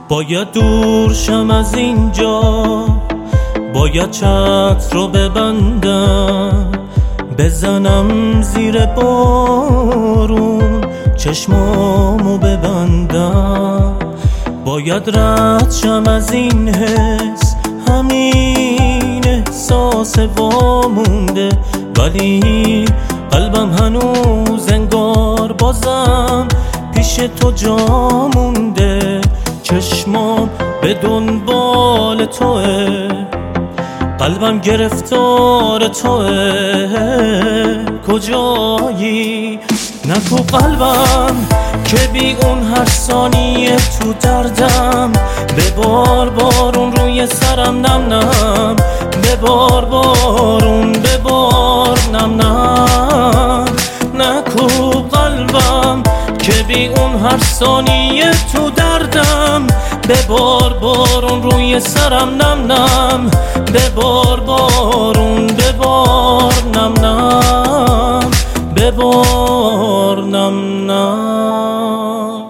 باید دور شم از اینجا، باید چتر رو ببندم، بزنم زیر بارون چشمامو ببندم. باید رد شم از این حس، همین احساس وامونده، ولی قلبم هنوز انگار بازم پیش تو جا مونده. چشمام به دنبال توه، قلبم گرفتار توه. کجایی؟ نگو قلبم که بی اون هر ثانیه تو دردم. ببار بارون روی سرم نم نم، ببار بارون ببار نم نم. نگو قلبم که بی اون هر ثانیه تو دردم. ببار بارون روی سرم نم نم، ببار بارون ببار نم نم، ببار نم نم.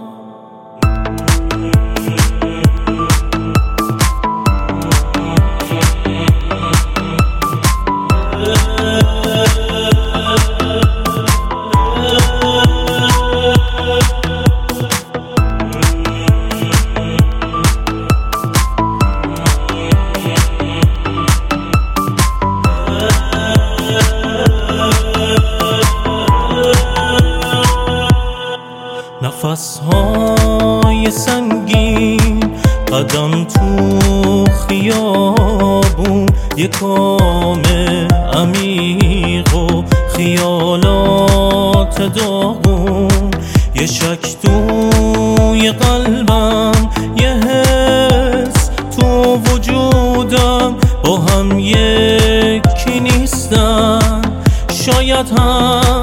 نفس‌های سنگین، قدم تو خیابون، یه کام عمیق و خیالات داغون. یه شک توی قلبم، یه حس تو وجودم، با هم یکی نیستن، شاید هم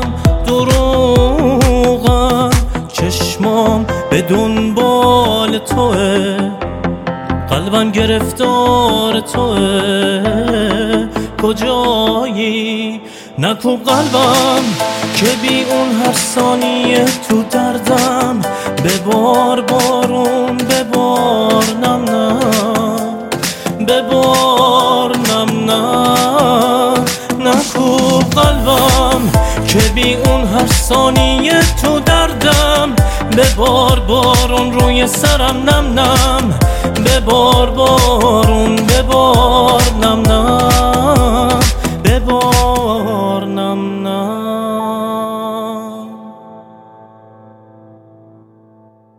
دروغن. چشمام به دنبال توه، قلبم گرفتار توه. کجایی؟ نگو قلبم که بی اون هر ثانیه تو دردم. ببار بارون ببار نم نم، ببار نم نم. نگو قلبم که بی اون هر ثانیه تو دردم. ببار بارون روی سرم نم نم، ببار بارون ببار نم نم، ببار